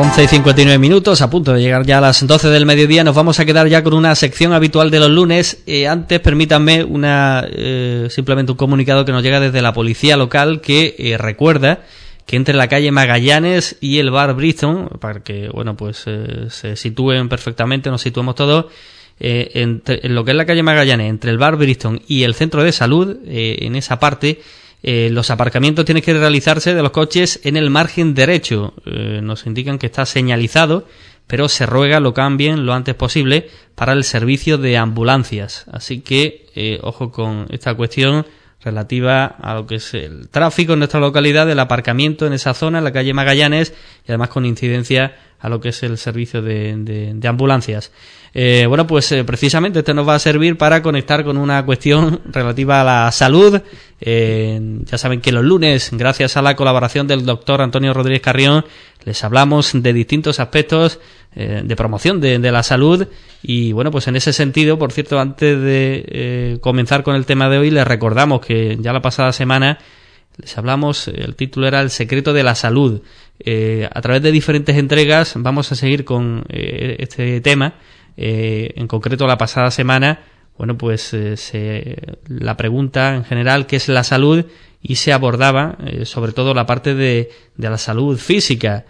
11:59, a punto de llegar ya a las 12 del mediodía. Nos vamos a quedar ya con una sección habitual de los lunes. Antes, permítanme simplemente un comunicado que nos llega desde la policía local que recuerda que entre la calle Magallanes y el bar Bristol, para que se sitúen perfectamente, nos situemos todos, en lo que es la calle Magallanes, entre el bar Bristol y el centro de salud, en esa parte, los aparcamientos tienen que realizarse de los coches en el margen derecho. Nos indican que está señalizado, pero se ruega lo cambien lo antes posible para el servicio de ambulancias. Así que ojo con esta cuestión relativa a lo que es el tráfico en nuestra localidad, del aparcamiento en esa zona, en la calle Magallanes, y además con incidencia a lo que es el servicio de ambulancias. Precisamente esto nos va a servir para conectar con una cuestión relativa a la salud. Ya saben que los lunes, gracias a la colaboración del doctor Antonio Rodríguez Carrión, les hablamos de distintos aspectos de promoción de la salud. Y en ese sentido, por cierto, antes de comenzar con el tema de hoy, les recordamos que ya la pasada semana les hablamos, el título era El secreto de la salud. A través de diferentes entregas vamos a seguir con este tema. En concreto, la pasada semana, la pregunta en general, ¿qué es la salud? Y se abordaba sobre todo la parte de la salud física.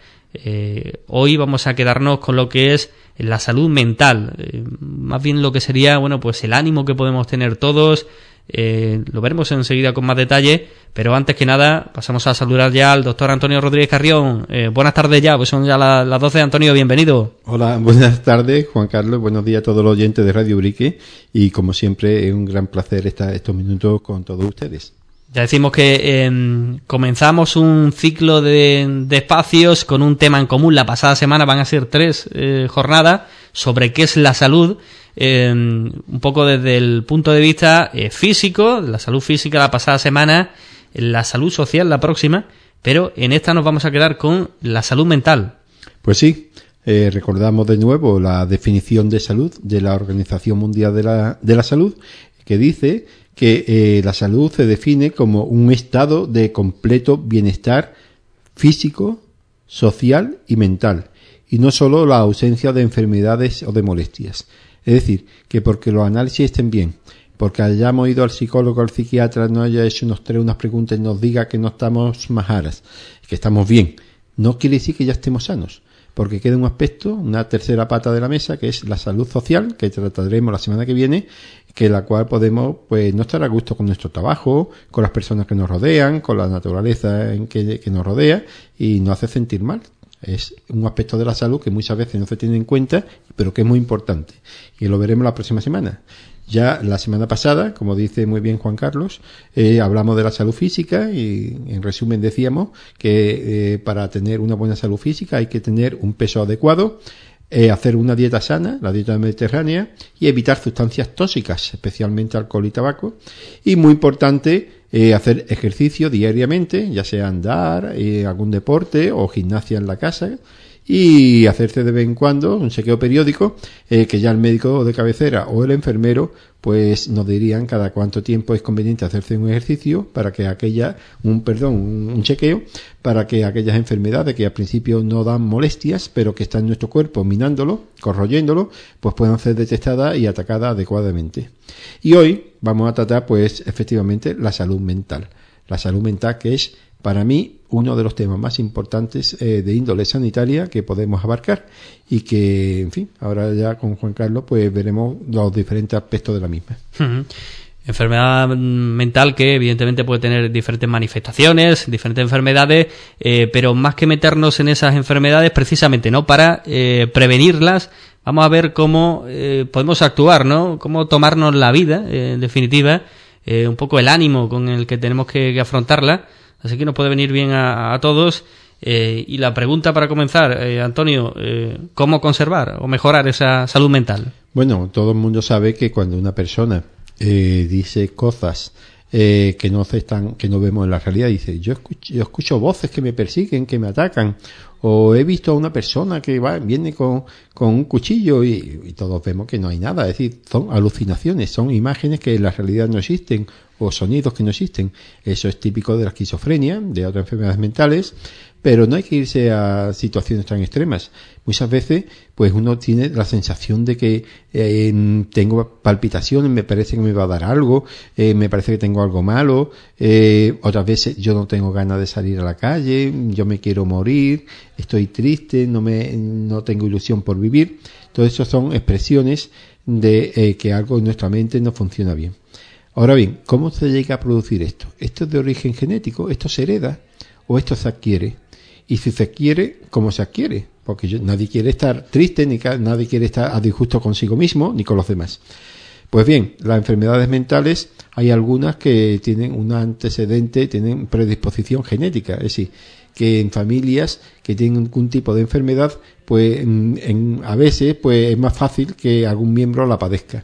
Hoy vamos a quedarnos con lo que es la salud mental, más bien lo que sería el ánimo que podemos tener todos. Lo veremos enseguida con más detalle, pero antes que nada pasamos a saludar ya al doctor Antonio Rodríguez Carrión. Buenas tardes ya, pues son ya las 12. Antonio, bienvenido. Hola, buenas tardes, Juan Carlos, buenos días a todos los oyentes de Radio Ubrique, y como siempre es un gran placer estar estos minutos con todos ustedes. Ya decimos que comenzamos un ciclo de espacios con un tema en común. La pasada semana van a ser 3 jornadas sobre qué es la salud, un poco desde el punto de vista físico, la salud física la pasada semana, la salud social la próxima, pero en esta nos vamos a quedar con la salud mental. Pues sí, recordamos de nuevo la definición de salud de la Organización Mundial de la Salud, que dice que la salud se define como un estado de completo bienestar físico, social y mental, y no solo la ausencia de enfermedades o de molestias. Es decir, que porque los análisis estén bien, porque hayamos ido al psicólogo o al psiquiatra, nos haya hecho unas preguntas y nos diga que no estamos majaras, que estamos bien, no quiere decir que ya estemos sanos, porque queda un aspecto, una tercera pata de la mesa, que es la salud social, que trataremos la semana que viene, que la cual podemos no estar a gusto con nuestro trabajo, con las personas que nos rodean, con la naturaleza que nos rodea, y nos hace sentir mal. Es un aspecto de la salud que muchas veces no se tiene en cuenta, pero que es muy importante, y lo veremos la próxima semana. Ya la semana pasada, como dice muy bien Juan Carlos, hablamos de la salud física, y en resumen decíamos que para tener una buena salud física hay que tener un peso adecuado, hacer una dieta sana, la dieta mediterránea, y evitar sustancias tóxicas, especialmente alcohol y tabaco, y muy importante hacer ejercicio diariamente, ya sea andar, algún deporte o gimnasia en la casa, y hacerse de vez en cuando un chequeo periódico, que ya el médico de cabecera o el enfermero nos dirían cada cuánto tiempo es conveniente hacerse un ejercicio para que un chequeo para que aquellas enfermedades que al principio no dan molestias, pero que están en nuestro cuerpo minándolo, corroyéndolo, pues puedan ser detectadas y atacadas adecuadamente. Y hoy vamos a tratar efectivamente la salud mental. La salud mental, que es para mí uno de los temas más importantes de índole sanitaria que podemos abarcar, y que, en fin, ahora ya con Juan Carlos veremos los diferentes aspectos de la misma. Enfermedad mental que evidentemente puede tener diferentes manifestaciones, diferentes enfermedades, pero más que meternos en esas enfermedades, precisamente para prevenirlas, vamos a ver cómo podemos actuar, ¿no? Cómo tomarnos la vida, en definitiva, un poco el ánimo con el que tenemos que afrontarla. Así que nos puede venir bien a todos. Y la pregunta para comenzar, Antonio, ¿cómo conservar o mejorar esa salud mental? Bueno, todo el mundo sabe que cuando una persona dice cosas que no vemos en la realidad, dice, yo escucho voces que me persiguen, que me atacan, o he visto a una persona que viene con un cuchillo, y todos vemos que no hay nada. Es decir, son alucinaciones, son imágenes que en la realidad no existen, o sonidos que no existen. Eso es típico de la esquizofrenia, de otras enfermedades mentales, pero no hay que irse a situaciones tan extremas. Muchas veces, pues uno tiene la sensación de que tengo palpitaciones, me parece que me va a dar algo, me parece que tengo algo malo, otras veces yo no tengo ganas de salir a la calle, yo me quiero morir, estoy triste, no tengo ilusión por vivir. Todo eso son expresiones de que algo en nuestra mente no funciona bien. Ahora bien, ¿cómo se llega a producir esto? ¿Esto es de origen genético? ¿Esto se hereda? ¿O esto se adquiere? Y si se adquiere, ¿cómo se adquiere? Porque nadie quiere estar triste, ni nadie quiere estar a disgusto consigo mismo, ni con los demás. Pues bien, las enfermedades mentales, hay algunas que tienen un antecedente, tienen predisposición genética, es decir, que en familias que tienen algún tipo de enfermedad, pues a veces pues es más fácil que algún miembro la padezca.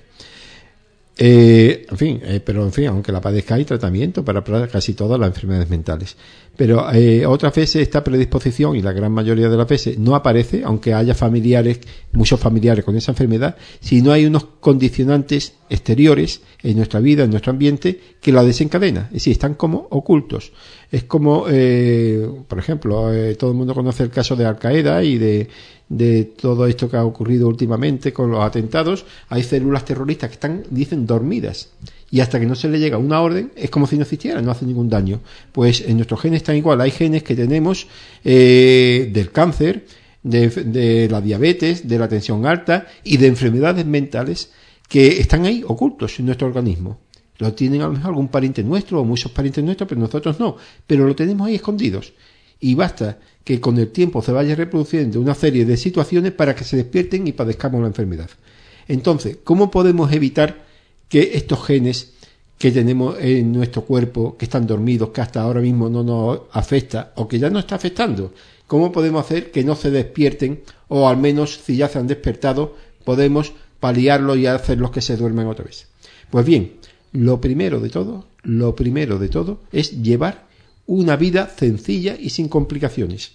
Pero aunque la padezca hay tratamiento para casi todas las enfermedades mentales. Pero otras veces esta predisposición, y la gran mayoría de las veces, no aparece, aunque haya muchos familiares con esa enfermedad, si no hay unos condicionantes exteriores en nuestra vida, en nuestro ambiente, que la desencadena. Es decir, están como ocultos. Es como, por ejemplo, todo el mundo conoce el caso de Al-Qaeda y de todo esto que ha ocurrido últimamente con los atentados. Hay células terroristas que dicen dormidas, y hasta que no se le llega una orden es como si no existieran, no hace ningún daño. Pues en nuestros genes están igual. Hay genes que tenemos del cáncer, de la diabetes, de la tensión alta y de enfermedades mentales que están ahí ocultos en nuestro organismo. Lo tienen a lo mejor algún pariente nuestro o muchos parientes nuestros, pero nosotros no. Pero lo tenemos ahí escondidos. Y basta que con el tiempo se vaya reproduciendo una serie de situaciones para que se despierten y padezcamos la enfermedad. Entonces, ¿cómo podemos evitar que estos genes que tenemos en nuestro cuerpo, que están dormidos, que hasta ahora mismo no nos afecta o que ya no está afectando, cómo podemos hacer que no se despierten, o al menos si ya se han despertado, podemos paliarlo y hacerlos que se duerman otra vez? Pues bien, lo primero de todo es llevar una vida sencilla y sin complicaciones.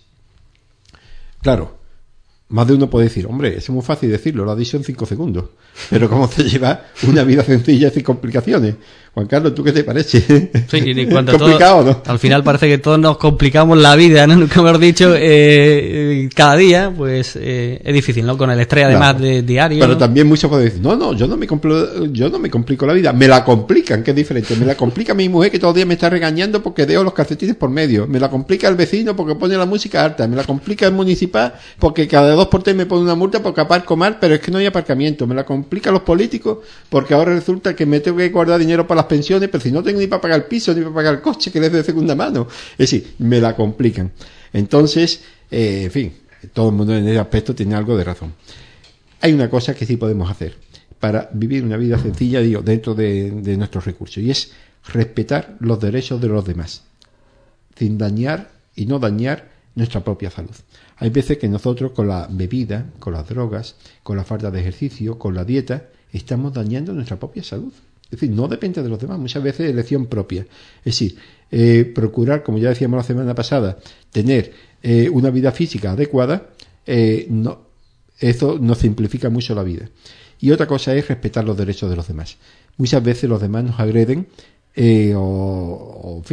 Claro, más de uno puede decir, hombre, es muy fácil decirlo, lo ha dicho en 5 segundos. Pero ¿cómo se lleva una vida sencilla y sin complicaciones? Juan Carlos, ¿tú qué te parece? Sí, en cuanto complicado, todo, ¿no? Al final parece que todos nos complicamos la vida, ¿no? Nunca hemos dicho, cada día, pues es difícil, ¿no? Con el estrés además de diario. Pero ¿no? también muchos pueden decir, no, yo no me complico la vida, me la complican, que es diferente. Me la complica mi mujer, que todos los días me está regañando porque dejo los calcetines por medio. Me la complica el vecino porque pone la música alta. Me la complica el municipal porque cada 2x3 me pone una multa porque aparco mal, pero es que no hay aparcamiento. Me la complica los políticos porque ahora resulta que me tengo que guardar dinero para las pensiones, pero si no tengo ni para pagar el piso, ni para pagar el coche que les de segunda mano. Es decir, me la complican. Entonces, en fin, todo el mundo en ese aspecto tiene algo de razón. Hay una cosa que sí podemos hacer para vivir una vida sencilla, dentro de nuestros recursos, y es respetar los derechos de los demás, sin dañar y no dañar nuestra propia salud. Hay veces que nosotros con la bebida, con las drogas, con la falta de ejercicio, con la dieta, estamos dañando nuestra propia salud. Es decir, no depende de los demás, muchas veces es elección propia. Es decir, procurar, como ya decíamos la semana pasada, tener una vida física adecuada, eso nos simplifica mucho la vida. Y otra cosa es respetar los derechos de los demás. Muchas veces los demás nos agreden o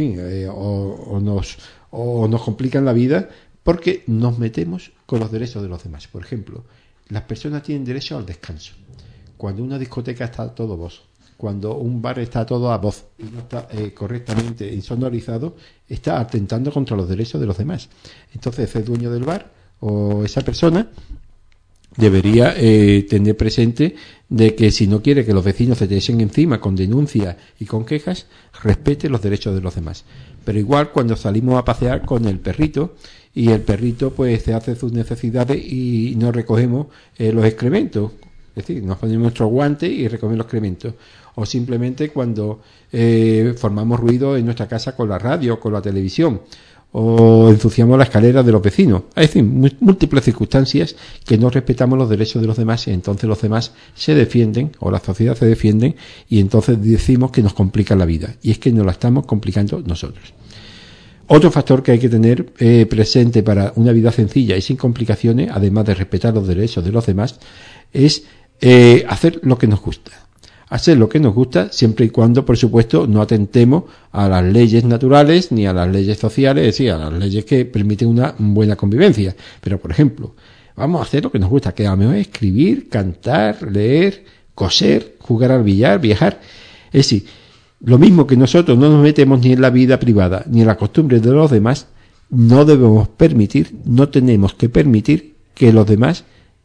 nos complican la vida porque nos metemos con los derechos de los demás. Por ejemplo, las personas tienen derecho al descanso. Cuando una discoteca está a todo voz, cuando un bar está todo a voz y no está correctamente insonorizado, está atentando contra los derechos de los demás. Entonces, ese dueño del bar o esa persona debería tener presente de que si no quiere que los vecinos se te echen encima con denuncias y con quejas, respete los derechos de los demás. Pero igual cuando salimos a pasear con el perrito y el perrito pues se hace sus necesidades y no recogemos los excrementos, es decir, nos ponemos nuestros guantes y recogemos los excrementos, o simplemente cuando formamos ruido en nuestra casa con la radio, con la televisión, o ensuciamos la escalera de los vecinos. Es decir, múltiples circunstancias que no respetamos los derechos de los demás, y entonces los demás se defienden, o la sociedad se defienden, y entonces decimos que nos complican la vida, y es que nos la estamos complicando nosotros. Otro factor que hay que tener presente para una vida sencilla y sin complicaciones, además de respetar los derechos de los demás, es hacer lo que nos gusta. hacer lo que nos gusta, siempre y cuando, por supuesto, no atentemos a las leyes naturales ni a las leyes sociales, es decir, a las leyes que permiten una buena convivencia. Pero, por ejemplo, vamos a hacer lo que nos gusta, que a lo mejor es escribir, cantar, leer, coser, jugar al billar, viajar. Es decir, lo mismo que nosotros no nos metemos ni en la vida privada ni en las costumbres de los demás, no debemos permitir, no tenemos que permitir que los demás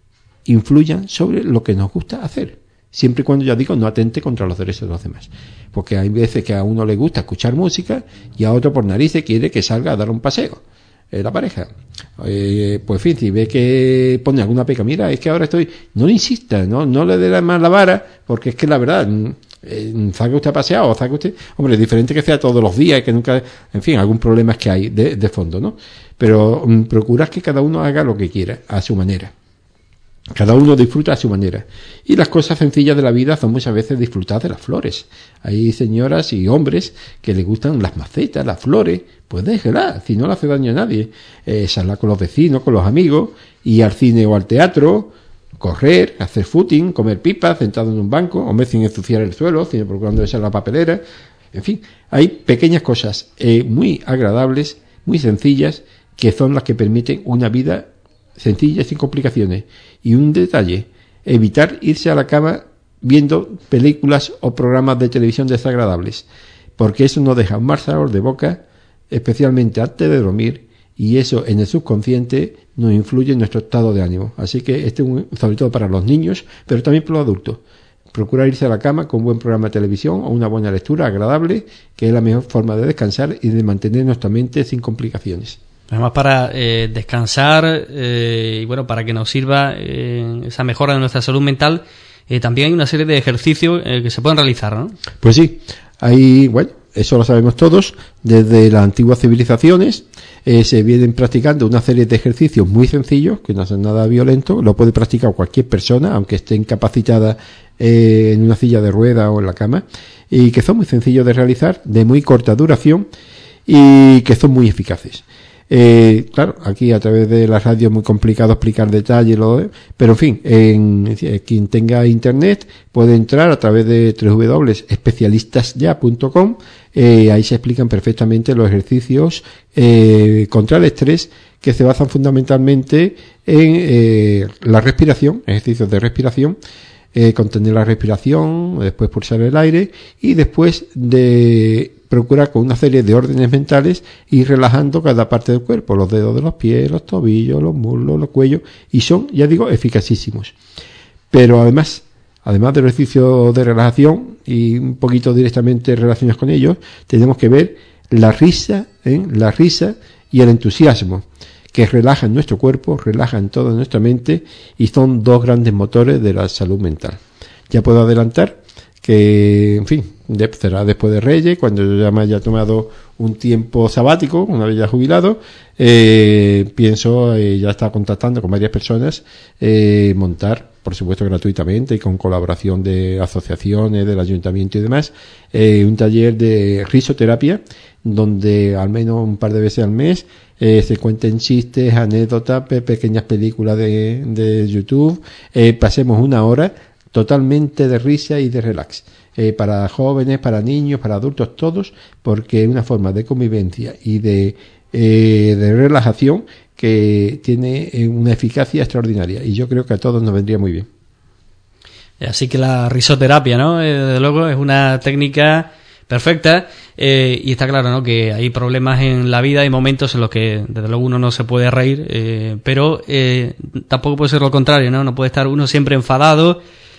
influyan sobre lo que nos gusta hacer. Siempre y cuando, ya digo, no atente contra los derechos de los demás. Porque hay veces que a uno le gusta escuchar música y a otro por narices quiere que salga a dar un paseo. La pareja. Pues en fin, si ve que pone alguna pega, mira, es que ahora estoy... No le insista, no le dé más la vara, porque es que la verdad... saque usted a pasear o saque usted... Hombre, es diferente que sea todos los días y que nunca... En fin, algún problema es que hay de fondo, ¿no? Pero procurad que cada uno haga lo que quiera, a su manera. Cada uno disfruta a su manera. Y las cosas sencillas de la vida son muchas veces disfrutar de las flores. Hay señoras y hombres que les gustan las macetas, las flores. Pues déjela, si no le hace daño a nadie. Salir con los vecinos, con los amigos, ir al cine o al teatro, correr, hacer footing, comer pipas, sentado en un banco, hombre, sin ensuciar el suelo, sino procurando echar la papelera. En fin, hay pequeñas cosas muy agradables, muy sencillas, que son las que permiten una vida sencilla y sin complicaciones. Y un detalle, evitar irse a la cama viendo películas o programas de televisión desagradables, porque eso nos deja un mal sabor de boca, especialmente antes de dormir, y eso en el subconsciente nos influye en nuestro estado de ánimo. Así que este es sobre todo para los niños, pero también para los adultos. Procurar irse a la cama con un buen programa de televisión o una buena lectura agradable, que es la mejor forma de descansar y de mantener nuestra mente sin complicaciones. Además, para descansar y bueno, para que nos sirva esa mejora de nuestra salud mental, también hay una serie de ejercicios que se pueden realizar, ¿no? Pues sí, hay, bueno, eso lo sabemos todos, desde las antiguas civilizaciones se vienen practicando una serie de ejercicios muy sencillos, que no son nada violentos, lo puede practicar cualquier persona, aunque esté incapacitada en una silla de ruedas o en la cama, y que son muy sencillos de realizar, de muy corta duración y que son muy eficaces. Claro, aquí a través de la radio es muy complicado explicar detalles, pero en fin, quien tenga internet puede entrar a través de www.especialistasya.com, ahí se explican perfectamente los ejercicios contra el estrés, que se basan fundamentalmente en la respiración, ejercicios de respiración, contener la respiración, después pulsar el aire y después de procurar con una serie de órdenes mentales ir relajando cada parte del cuerpo, los dedos de los pies, los tobillos, los muslos, los cuellos, y son, ya digo, eficacísimos. Pero además de los ejercicios de relajación y un poquito directamente relacionados con ellos, tenemos que ver la risa y el entusiasmo, que relajan nuestro cuerpo, relajan toda nuestra mente y son dos grandes motores de la salud mental. Ya puedo adelantar que, en fin, será después de Reyes, cuando yo ya me haya tomado un tiempo sabático, una vez ya jubilado, pienso, ya está contactando con varias personas, montar, por supuesto gratuitamente y con colaboración de asociaciones, del ayuntamiento y demás, un taller de risoterapia, donde al menos un par de veces al mes se cuenten chistes, anécdotas, pequeñas películas de YouTube, pasemos una hora totalmente de risa y de relax, para jóvenes, para niños, para adultos, todos, porque es una forma de convivencia y de relajación que tiene una eficacia extraordinaria, y yo creo que a todos nos vendría muy bien. Así que la risoterapia, ¿no? Desde luego es una técnica perfecta, y está claro, ¿no?, que hay problemas en la vida, hay momentos en los que desde luego uno no se puede reír, pero tampoco puede ser lo contrario, ¿no? No puede estar uno siempre enfadado,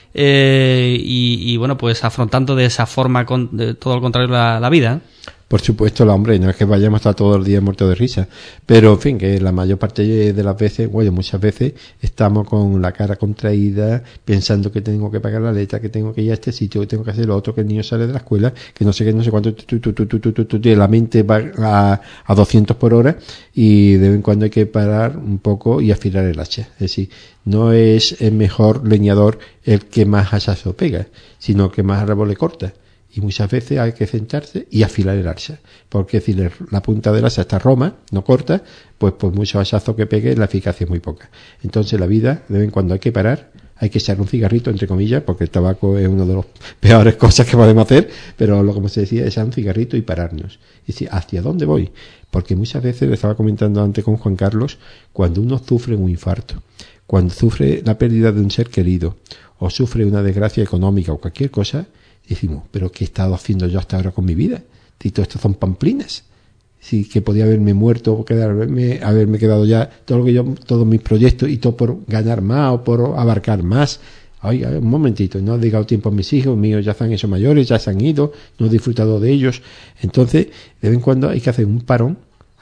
y bueno, pues afrontando de esa forma de todo lo contrario la vida. Por supuesto, hombre, no es que vayamos a estar todo el día muertos de risa, pero en fin, que la mayor parte de las veces, bueno, muchas veces estamos con la cara contraída, pensando que tengo que pagar la letra, que tengo que ir a este sitio, que tengo que hacer lo otro, que el niño sale de la escuela, que no sé qué, no sé cuánto, la mente va a 200 por hora, y de vez en cuando hay que parar un poco y afilar el hacha. Es decir, no es el mejor leñador el que más hachazo pega, sino que más árbol le corta. Y muchas veces hay que sentarse y afilar el hacha, porque si la punta del hacha está roma, no corta, pues por mucho hachazo que pegue, la eficacia es muy poca. Entonces la vida, de vez en cuando hay que parar, hay que echar un cigarrito, entre comillas, porque el tabaco es una de las peores cosas que podemos hacer, pero lo como se decía, echar un cigarrito y pararnos. Y decir, ¿hacia dónde voy? Porque muchas veces, le estaba comentando antes con Juan Carlos, cuando uno sufre un infarto, cuando sufre la pérdida de un ser querido, o sufre una desgracia económica o cualquier cosa, decimos, ¿pero qué he estado haciendo yo hasta ahora con mi vida? Y todo esto son pamplinas. Sí, que podía haberme muerto o haberme quedado ya todos mis proyectos y todo por ganar más o por abarcar más. Oiga, un momentito, no he dedicado tiempo a mis hijos míos, ya se han hecho mayores, ya se han ido, no he disfrutado de ellos. Entonces, de vez en cuando hay que hacer un parón,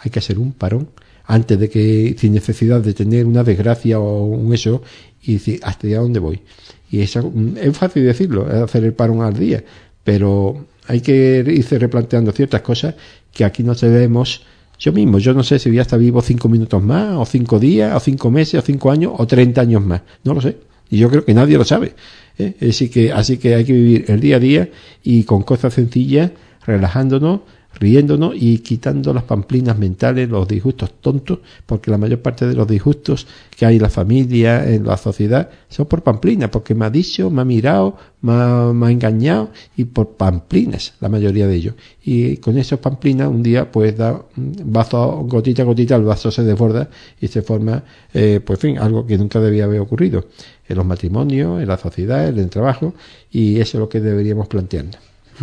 antes de que, sin necesidad de tener una desgracia o un eso, y decir, ¿hasta dónde voy? Y eso, es fácil decirlo, hacer el parón al día, pero hay que irse replanteando ciertas cosas que aquí no sabemos. Yo no sé si voy a estar vivo 5 minutos más, o 5 días, o 5 meses, o 5 años, o 30 años más. No lo sé. Y yo creo que nadie lo sabe. Así que hay que vivir el día a día y con cosas sencillas, relajándonos, riéndonos y quitando las pamplinas mentales, los disgustos tontos, porque la mayor parte de los disgustos que hay en la familia, en la sociedad, son por pamplinas, porque me ha dicho, me ha mirado, me ha engañado, y por pamplinas, la mayoría de ellos. Y con esas pamplinas, un día, pues da un vaso, gotita a gotita, el vaso se desborda y se forma, pues en fin, algo que nunca debía haber ocurrido en los matrimonios, en la sociedad, en el trabajo, y eso es lo que deberíamos plantearnos.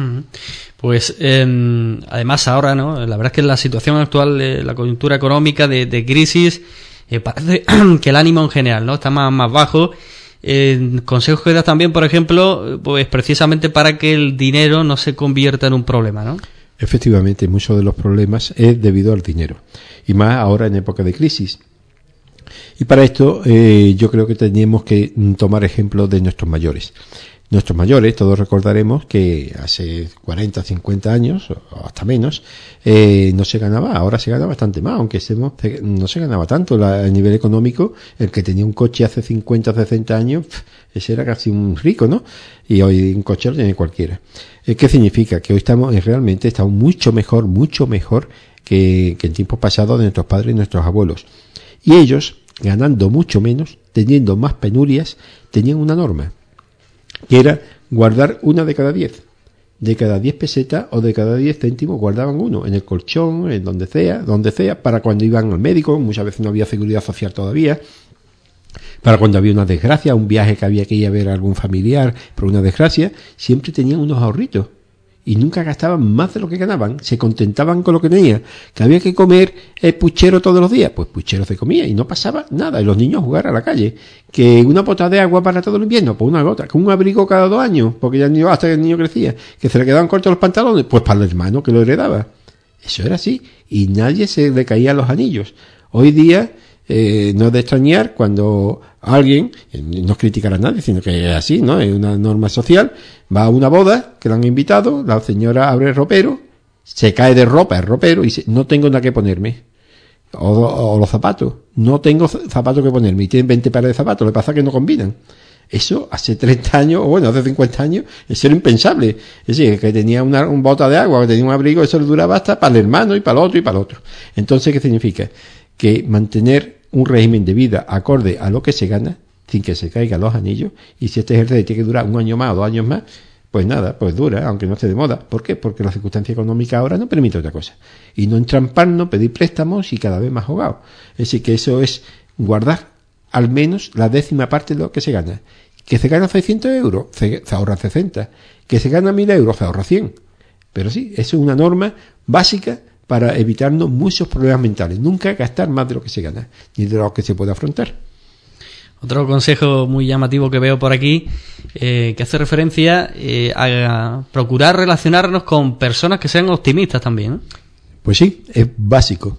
Pues además ahora, ¿no? La verdad es que en la situación actual, la coyuntura económica de crisis, parece que el ánimo en general, ¿no? Está más bajo. Consejos que das también, por ejemplo, pues precisamente para que el dinero no se convierta en un problema, ¿no? Efectivamente, muchos de los problemas es debido al dinero, y más ahora en época de crisis. Y para esto yo creo que teníamos que tomar ejemplo de nuestros mayores. Nuestros mayores, todos recordaremos que hace 40, 50 años, o hasta menos, no se ganaba, ahora se gana bastante más, aunque no se ganaba tanto a nivel económico. El que tenía un coche hace 50, 60 años, ese era casi un rico, ¿no? Y hoy un coche lo tiene cualquiera. ¿Qué significa? Que hoy realmente estamos mucho mejor que en tiempos pasados de nuestros padres y nuestros abuelos. Y ellos, ganando mucho menos, teniendo más penurias, tenían una norma, que era guardar una de cada 10. De cada 10 pesetas o de cada 10 céntimos guardaban uno, en el colchón, en donde sea, para cuando iban al médico. Muchas veces no había seguridad social todavía. Para cuando había una desgracia, un viaje que había que ir a ver a algún familiar por una desgracia, siempre tenían unos ahorritos. Y nunca gastaban más de lo que ganaban, se contentaban con lo que tenían. Que había que comer puchero todos los días, pues puchero se comía y no pasaba nada. Y los niños jugar a la calle. Que una bota de agua para todo el invierno, pues una gota. Que un abrigo cada 2 años, porque ya hasta que el niño crecía. Que se le quedaban cortos los pantalones, pues para el hermano que lo heredaba. Eso era así. Y nadie se le caía los anillos. Hoy día no es de extrañar cuando alguien, no criticar a nadie, sino que es así, ¿no? Es una norma social. Va a una boda, que la han invitado, la señora abre el ropero, se cae de ropa el ropero y dice, no tengo nada que ponerme. O los zapatos, no tengo zapatos que ponerme. Y tienen 20 pares de zapatos, lo que pasa es que no combinan. Eso hace 30 años, o bueno, hace 50 años, eso era impensable. Es decir, que tenía un bota de agua, que tenía un abrigo, eso le duraba hasta para el hermano y para el otro y para el otro. Entonces, ¿qué significa? Que mantener un régimen de vida acorde a lo que se gana, sin que se caigan los anillos, y si este ejercicio tiene que durar 1 año más o 2 años más, pues nada, pues dura, aunque no esté de moda. ¿Por qué? Porque la circunstancia económica ahora no permite otra cosa. Y no entramparnos, pedir préstamos y cada vez más ahogados. Es decir, que eso es guardar al menos la 10ª parte de lo que se gana. Que se gana 600 euros, se ahorra 60. Que se gana 1.000 euros, se ahorra 100. Pero sí, eso es una norma básica para evitarnos muchos problemas mentales. Nunca gastar más de lo que se gana, ni de lo que se puede afrontar. Otro consejo muy llamativo que veo por aquí, que hace referencia a procurar relacionarnos con personas que sean optimistas también, ¿no? Pues sí, es básico.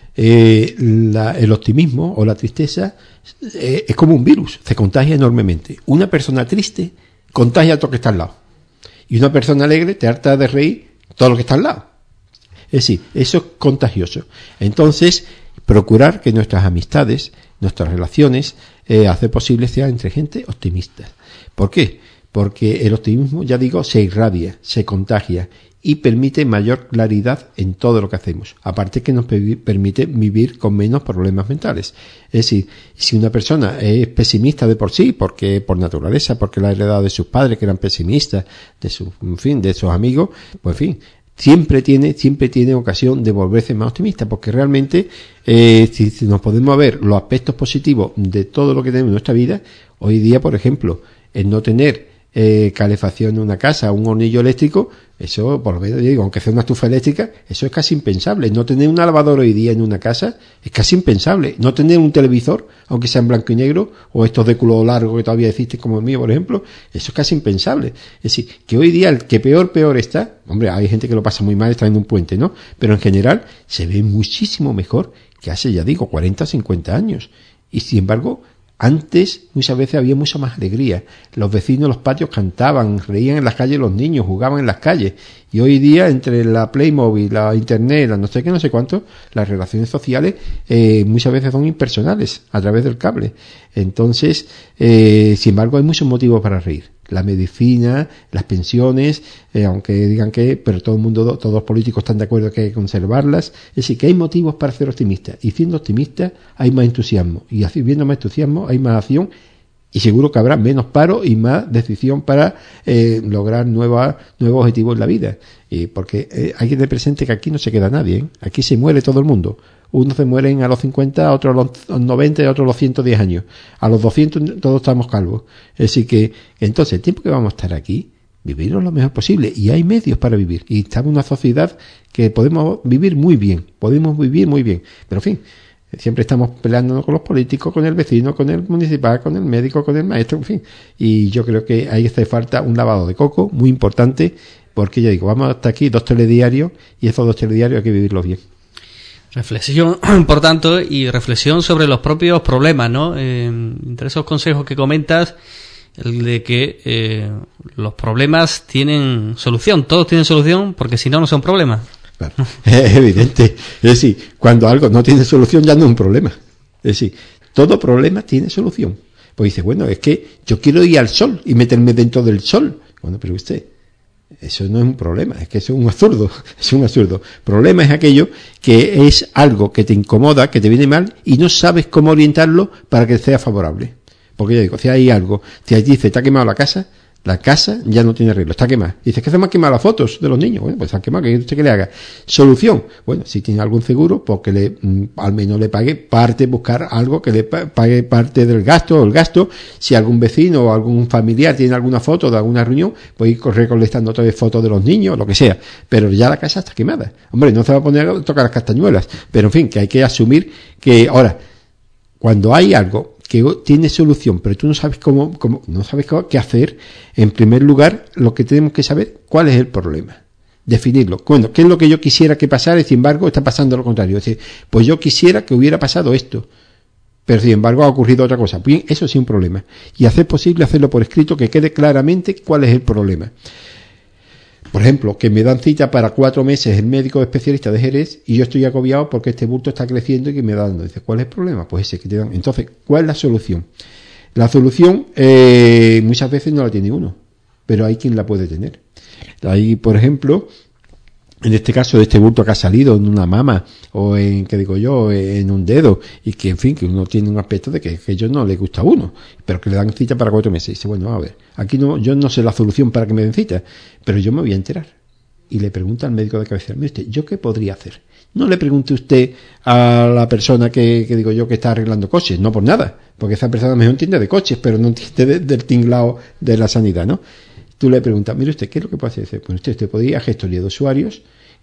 El optimismo o la tristeza es como un virus, se contagia enormemente. Una persona triste contagia a todo lo que está al lado. Y una persona alegre te harta de reír todo lo que está al lado. Es decir, eso es contagioso. Entonces, procurar que nuestras amistades, nuestras relaciones, hacer posible sean entre gente optimista. ¿Por qué? Porque el optimismo, ya digo, se irradia, se contagia y permite mayor claridad en todo lo que hacemos. Aparte que nos permite vivir con menos problemas mentales. Es decir, si una persona es pesimista de por sí, porque por naturaleza, porque la ha heredado de sus padres que eran pesimistas, de sus amigos, pues en fin, siempre tiene ocasión de volverse más optimista, porque realmente si nos podemos ver los aspectos positivos de todo lo que tenemos en nuestra vida, hoy día, por ejemplo, el no tener calefacción en una casa, un hornillo eléctrico, eso, por lo menos digo, aunque sea una estufa eléctrica, eso es casi impensable. No tener una lavadora hoy día en una casa es casi impensable. No tener un televisor, aunque sea en blanco y negro, o estos de culo largo que todavía existen como el mío, por ejemplo, eso es casi impensable. Es decir, que hoy día el que peor está, hombre, hay gente que lo pasa muy mal está en un puente, ¿no? Pero en general se ve muchísimo mejor que hace, ya digo, 40 o 50 años. Y sin embargo, antes muchas veces había mucha más alegría. Los vecinos en los patios cantaban, reían en las calles los niños, jugaban en las calles. Y hoy día, entre la Playmobil, la Internet, la no sé qué, no sé cuánto, las relaciones sociales muchas veces son impersonales a través del cable. Entonces, sin embargo, hay muchos motivos para reír. La medicina, las pensiones, aunque digan que, pero todo el mundo, todos los políticos están de acuerdo que hay que conservarlas. Es decir, que hay motivos para ser optimistas. Y siendo optimistas hay más entusiasmo. Y así, viendo más entusiasmo, hay más acción. Y seguro que habrá menos paro y más decisión para lograr nuevos objetivos en la vida. Porque hay que tener presente que aquí no se queda nadie, ¿eh? Aquí se muere todo el mundo. Unos se mueren a los 50, otros a los 90 y otros a los 110 años. A los 200 todos estamos calvos. Es decir que, entonces, el tiempo que vamos a estar aquí, vivirlo lo mejor posible. Y hay medios para vivir. Y estamos en una sociedad que podemos vivir muy bien. Pero, en fin, siempre estamos peleándonos con los políticos, con el vecino, con el municipal, con el médico, con el maestro, en fin. Y yo creo que ahí hace falta un lavado de coco muy importante, porque ya digo, vamos hasta aquí 2 telediarios y esos 2 telediarios hay que vivirlos bien. Reflexión, por tanto, y reflexión sobre los propios problemas, ¿no? Entre esos consejos que comentas, el de que los problemas tienen solución, todos tienen solución, porque si no, no son problemas. Claro, es evidente. Es decir, cuando algo no tiene solución ya no es un problema. Es decir, todo problema tiene solución. Pues dice, bueno, es que yo quiero ir al sol y meterme dentro del sol. Bueno, pero usted, eso no es un problema, es que eso es un absurdo. Problema es aquello que es algo que te incomoda, que te viene mal y no sabes cómo orientarlo para que sea favorable. Porque yo digo, si hay algo, si ahí dice, te ha quemado la casa ya no tiene arreglo, está quemada. Dice que se me han quemado las fotos de los niños. Bueno, pues se han quemado, ¿qué usted que le haga? Solución. Bueno, si tiene algún seguro, pues que al menos le pague parte, buscar algo que le pague parte del gasto o el gasto. Si algún vecino o algún familiar tiene alguna foto de alguna reunión, pues ir recolectando otra vez fotos de los niños, lo que sea. Pero ya la casa está quemada. Hombre, no se va a poner a tocar las castañuelas. Pero en fin, que hay que asumir que ahora, cuando hay algo que tiene solución, pero tú no sabes no sabes qué hacer, en primer lugar, lo que tenemos que saber, ¿cuál es el problema? Definirlo. Bueno, ¿qué es lo que yo quisiera que pasara y sin embargo está pasando lo contrario? Es decir, pues yo quisiera que hubiera pasado esto, pero sin embargo ha ocurrido otra cosa. Bien, eso sí es un problema. Y hacer posible hacerlo por escrito, que quede claramente cuál es el problema. Por ejemplo, que me dan cita para 4 meses el médico especialista de Jerez y yo estoy agobiado porque este bulto está creciendo y que me da dando. Dice, ¿cuál es el problema? Pues ese que te dan. Entonces, ¿cuál es la solución? La solución muchas veces no la tiene uno, pero hay quien la puede tener. Hay, por ejemplo, en este caso de este bulto que ha salido en una mama o en, ¿qué digo yo?, en un dedo, y que, en fin, que uno tiene un aspecto de que ellos no les gusta a uno, pero que le dan cita para 4 meses. Y dice, bueno, a ver, aquí no, yo no sé la solución para que me den cita, pero yo me voy a enterar. Y le pregunta al médico de cabecera, mire usted, ¿yo qué podría hacer? No le pregunte usted a la persona que digo yo que está arreglando coches, no por nada, porque esa persona mejor entiende de coches, pero no entiende del tinglao de la sanidad, ¿no? Tú le preguntas, mire usted, ¿qué es lo que puede hacer? Pues usted podría gestoría de usuarios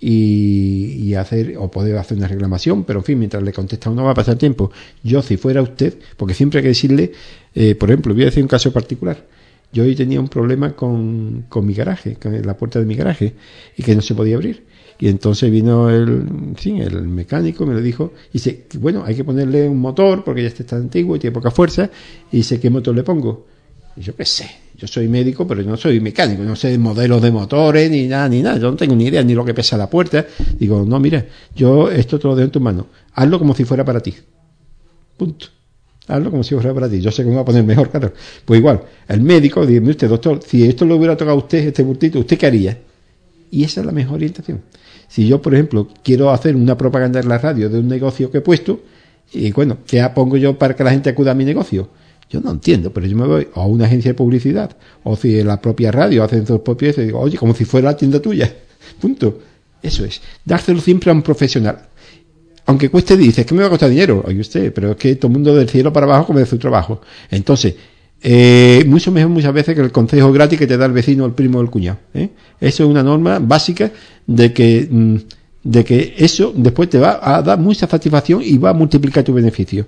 y hacer, o poder hacer una reclamación, pero en fin, mientras le contesta uno va a pasar tiempo. Yo, si fuera usted, porque siempre hay que decirle, por ejemplo, voy a decir un caso particular. Yo hoy tenía un problema con mi garaje, con la puerta de mi garaje, y que no se podía abrir. Y entonces vino el mecánico, me lo dijo, y dice, bueno, hay que ponerle un motor, porque ya está antiguo y tiene poca fuerza, y dice, ¿qué motor le pongo? Y yo qué sé, yo soy médico, pero yo no soy mecánico, no sé modelos de motores, ni nada, yo no tengo ni idea, ni lo que pesa la puerta. Digo, no, mira, yo esto te lo dejo en tus manos, hazlo como si fuera para ti. Punto. Hazlo como si fuera para ti. Yo sé que me va a poner mejor, claro. Pues igual, el médico, dígame usted, doctor, si esto lo hubiera tocado a usted, este bultito, ¿usted qué haría? Y esa es la mejor orientación. Si yo, por ejemplo, quiero hacer una propaganda en la radio de un negocio que he puesto, y bueno, ¿qué pongo yo para que la gente acuda a mi negocio? Yo no entiendo, pero yo me voy a una agencia de publicidad, o si la propia radio hacen sus propios, y digo, oye, como si fuera la tienda tuya. Punto. Eso es. Dárselo siempre a un profesional. Aunque cueste, dices, que me va a costar dinero. Oye usted, pero es que todo el mundo del cielo para abajo come de su trabajo. Entonces, mucho mejor muchas veces que el consejo gratis que te da el vecino, el primo o el cuñado. Eso es una norma básica de que eso después te va a dar mucha satisfacción y va a multiplicar tu beneficio.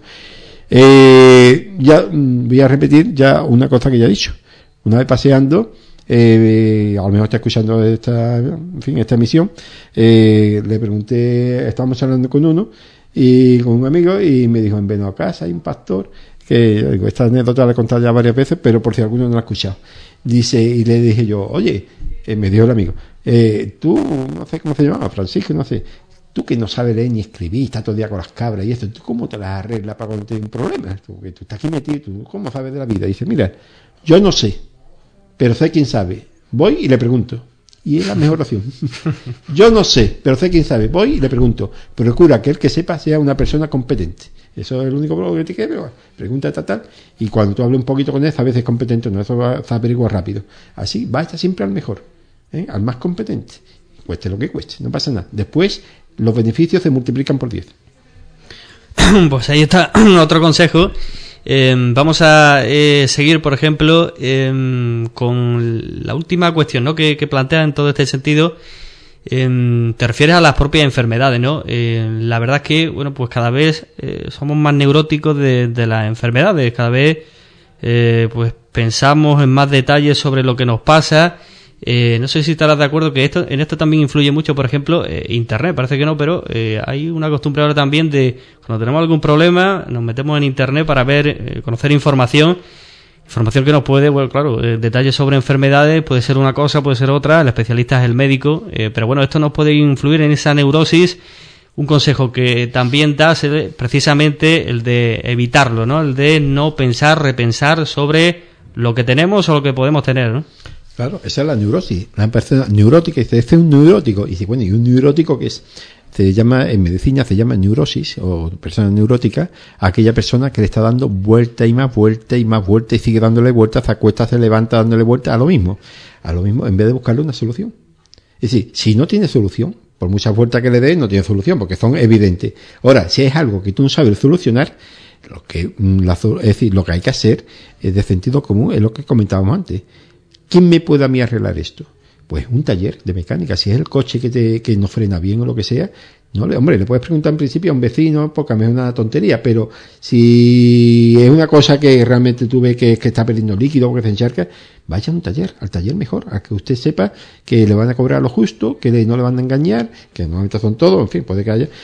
Ya voy a repetir ya una cosa que ya he dicho. Una vez paseando, a lo mejor está escuchando esta emisión, le pregunté, estábamos hablando con uno y con un amigo y me dijo, en Benocasa hay un pastor que, digo, esta anécdota la he contado ya varias veces, pero por si alguno no la ha escuchado. Dice, y le dije yo, oye, me dijo el amigo, tú, no sé cómo se llama, Francisco, no sé, tú que no sabes leer ni escribir, estás todo el día con las cabras y esto, ¿tú cómo te las arreglas para cuando tienes un problema? Tú estás aquí metido, ¿tú cómo sabes de la vida? Dice, mira, yo no sé, pero sé quién sabe. Voy y le pregunto. Y es la mejor opción. Yo no sé, pero sé quién sabe. Voy y le pregunto. Procura que el que sepa sea una persona competente. Eso es el único problema que te queda. Pregunta tal. Y cuando tú hables un poquito con él, a veces es competente o no. Eso va a averiguar rápido. Así, vaya siempre al mejor. Al más competente. Cueste lo que cueste. No pasa nada. Después, los beneficios se multiplican por 10. Pues ahí está otro consejo. Vamos a seguir, por ejemplo, con la última cuestión, ¿no?, que plantea en todo este sentido. Te refieres a las propias enfermedades, ¿no? La verdad es que, bueno, pues cada vez somos más neuróticos de las enfermedades. Cada vez pues pensamos en más detalles sobre lo que nos pasa. No sé si estarás de acuerdo que en esto también influye mucho, por ejemplo, Internet. Parece que no, pero hay una costumbre ahora también de, cuando tenemos algún problema, nos metemos en Internet para ver, conocer información que nos puede, bueno, claro, detalles sobre enfermedades, puede ser una cosa, puede ser otra, el especialista es el médico, pero bueno, esto nos puede influir en esa neurosis. Un consejo que también das precisamente el de evitarlo, ¿no? El de no repensar sobre lo que tenemos o lo que podemos tener, ¿no? Claro, esa es la neurosis. Una persona neurótica, dice, este es un neurótico. Y dice, bueno, ¿y un neurótico qué es? Se llama, en medicina se llama neurosis, o persona neurótica, aquella persona que le está dando vuelta y más vuelta y más vuelta y sigue dándole vueltas, se acuesta, se levanta dándole vueltas a lo mismo, en vez de buscarle una solución. Es decir, si no tiene solución, por muchas vueltas que le dé, no tiene solución, porque son evidentes. Ahora, si es algo que tú no sabes solucionar, lo que hay que hacer es de sentido común, es lo que comentábamos antes. ¿Quién me puede a mí arreglar esto? Pues un taller de mecánica. Si es el coche que no frena bien o lo que sea, le puedes preguntar en principio a un vecino, porque a mí es una tontería, pero si es una cosa que realmente tú ves que está perdiendo líquido o que se encharca, vaya a un taller, al taller mejor, a que usted sepa que le van a cobrar lo justo, que no le van a engañar, que normalmente son todos, en fin, puede que haya,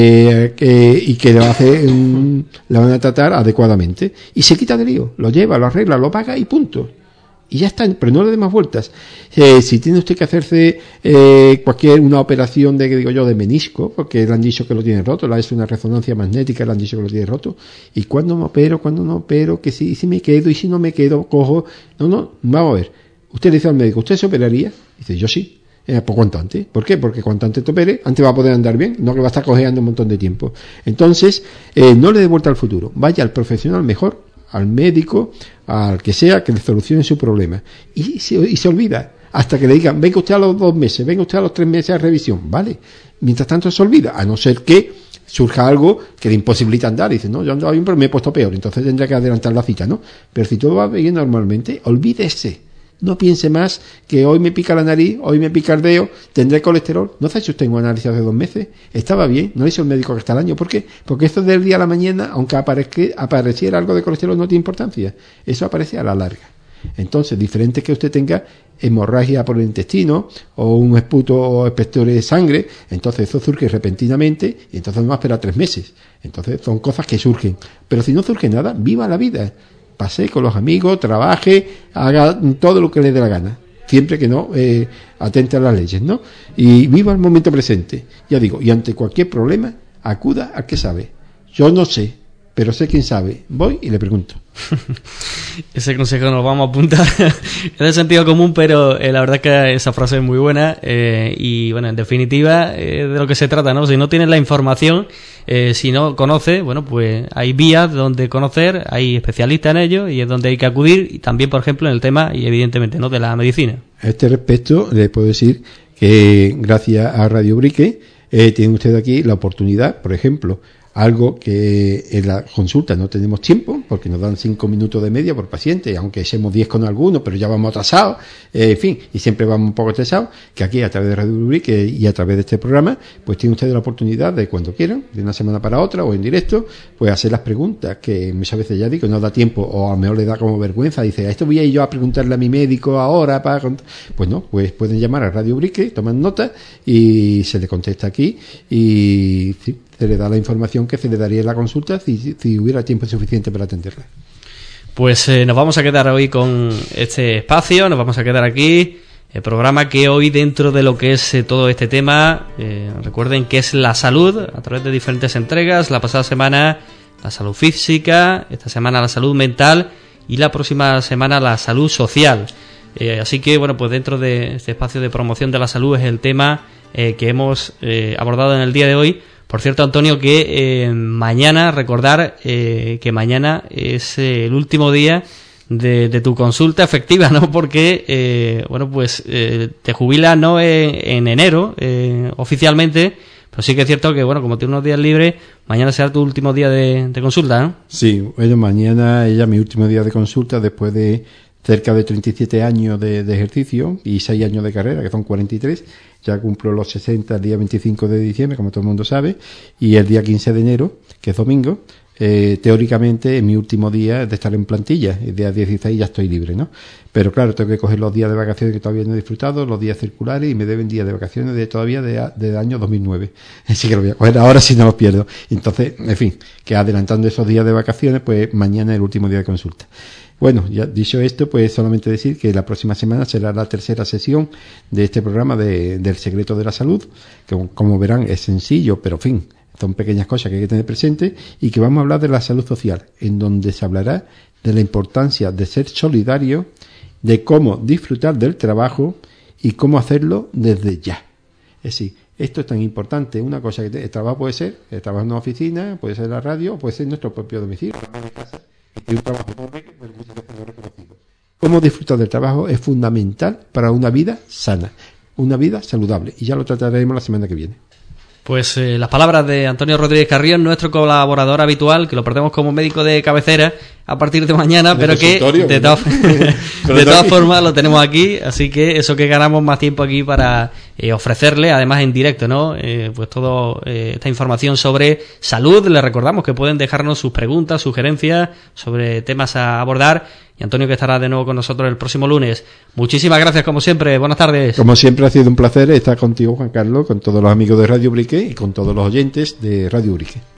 y que le van a tratar adecuadamente. Y se quita de lío, lo lleva, lo arregla, lo paga y punto. Y ya está, pero no le dé más vueltas. Si tiene usted que hacerse una operación de menisco, porque le han dicho que lo tiene roto, es una resonancia magnética, le han dicho que lo tiene roto. ¿Y cuándo me opero? ¿Cuándo no opero? Que si me quedo, y si no me quedo, cojo. No, vamos a ver. Usted le dice al médico, ¿usted se operaría? Dice, yo sí. Pues cuanto antes. ¿Por qué? Porque cuanto antes te opere, antes va a poder andar bien, no que va a estar cojeando un montón de tiempo. Entonces, no le dé vuelta al futuro. Vaya al profesional mejor, al médico, al que sea, que le solucione su problema. Y se olvida, hasta que le digan, venga usted a los 2 meses, venga usted a los 3 meses a revisión, ¿vale? Mientras tanto se olvida, a no ser que surja algo que le imposibilita andar. Y dice, no, yo andaba bien, pero me he puesto peor, entonces tendría que adelantar la cita, ¿no? Pero si todo va bien normalmente, olvídese. No piense más que hoy me pica la nariz, hoy me pica el dedo, tendré colesterol. ¿No se ha hecho usted un análisis hace 2 meses? Estaba bien, no le hizo el médico que está al año. ¿Por qué? Porque eso del día a la mañana, aunque apareciera algo de colesterol, no tiene importancia. Eso aparece a la larga. Entonces, diferente que usted tenga hemorragia por el intestino o un esputo o espectores de sangre, entonces eso surge repentinamente y entonces no va a esperar 3 meses. Entonces son cosas que surgen. Pero si no surge nada, viva la vida. Pase con los amigos, trabaje, haga todo lo que le dé la gana, siempre que no atente a las leyes, ¿no? Y viva el momento presente, ya digo, y ante cualquier problema, acuda al que sabe. Yo no sé, pero sé quién sabe. Voy y le pregunto. Ese consejo nos lo vamos a apuntar en el sentido común, pero la verdad es que esa frase es muy buena y bueno, en definitiva de lo que se trata, ¿no? Si no tienes la información, si no conoces, bueno, pues hay vías donde conocer, hay especialistas en ello y es donde hay que acudir, y también, por ejemplo, en el tema, y evidentemente, ¿no?, de la medicina. A este respecto, le puedo decir que gracias a Radio Ubrique tiene usted aquí la oportunidad, por ejemplo, algo que en la consulta no tenemos tiempo, porque nos dan 5 minutos de media por paciente, aunque echemos 10 con algunos, pero ya vamos atrasados, en fin, y siempre vamos un poco estresados, que aquí a través de Radio Ubrique y a través de este programa, pues tienen ustedes la oportunidad de, cuando quieran, de una semana para otra o en directo, pues hacer las preguntas que muchas veces, ya digo, no da tiempo, o a lo mejor le da como vergüenza, dice, a esto voy a ir yo a preguntarle a mi médico ahora, pues no, pues pueden llamar a Radio Ubrique, toman nota y se le contesta aquí y sí, se le da la información que se le daría en la consulta si hubiera tiempo suficiente para atenderla. Pues nos vamos a quedar hoy con este espacio, nos vamos a quedar aquí, el programa que hoy, dentro de lo que es todo este tema, recuerden que es la salud, a través de diferentes entregas. La pasada semana la salud física, esta semana la salud mental y la próxima semana la salud social. Así que bueno, pues dentro de este espacio de promoción de la salud es el tema que hemos abordado en el día de hoy. Por cierto, Antonio, que mañana, recordar que mañana es el último día de tu consulta efectiva, ¿no? Porque, bueno, pues te jubilas no en enero oficialmente, pero sí que es cierto que, bueno, como tienes unos días libres, mañana será tu último día de consulta, ¿no? Sí, bueno, mañana es mi último día de consulta después de cerca de 37 años de ejercicio y 6 años de carrera, que son 43. Ya cumplo los 60 el día 25 de diciembre, como todo el mundo sabe, y el día 15 de enero, que es domingo, teóricamente es mi último día de estar en plantilla. El día 16 ya estoy libre, ¿no? Pero claro, tengo que coger los días de vacaciones que todavía no he disfrutado, los días circulares, y me deben días de vacaciones todavía del año 2009. Así que lo voy a coger ahora si no los pierdo. Entonces, en fin, que adelantando esos días de vacaciones, pues mañana es el último día de consulta. Bueno, ya dicho esto, pues solamente decir que la próxima semana será la tercera sesión de este programa del secreto de la salud, que como verán es sencillo, pero en fin, son pequeñas cosas que hay que tener presentes, y que vamos a hablar de la salud social, en donde se hablará de la importancia de ser solidario, de cómo disfrutar del trabajo y cómo hacerlo desde ya. Es decir, esto es tan importante, una cosa que el trabajo puede ser, el trabajo en una oficina, puede ser la radio, puede ser nuestro propio domicilio, y un trabajo reconocido. Cómo disfrutar del trabajo es fundamental para una vida sana, una vida saludable, y ya lo trataremos la semana que viene. Pues las palabras de Antonio Rodríguez Carrión, nuestro colaborador habitual, que lo perdemos como médico de cabecera a partir de mañana, pero que de todas formas lo tenemos aquí, así que eso, que ganamos más tiempo aquí para ofrecerle, además en directo, ¿no? Pues toda esta información sobre salud. Les recordamos que pueden dejarnos sus preguntas, sugerencias sobre temas a abordar, y Antonio, que estará de nuevo con nosotros el próximo lunes. Muchísimas gracias, como siempre. Buenas tardes. Como siempre, ha sido un placer estar contigo, Juan Carlos, con todos los amigos de Radio Ubrique y con todos los oyentes de Radio Ubrique.